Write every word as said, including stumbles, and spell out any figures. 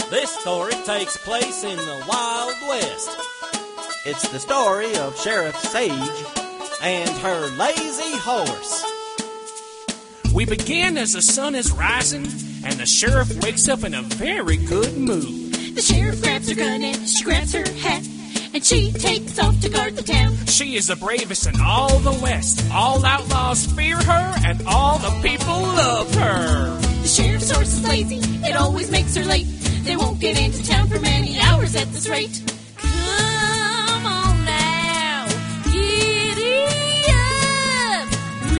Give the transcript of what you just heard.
This story takes place in the Wild West. It's the story of Sheriff Sage and her lazy horse. We begin as the sun is rising, and the sheriff wakes up in a very good mood. The sheriff grabs her gun and she grabs her hat, and she takes off to guard the town. She is the bravest in all the West. All outlaws fear her, and all the people love her. The sheriff's horse is lazy, it always makes her late. They won't get into town for many hours at this rate. Come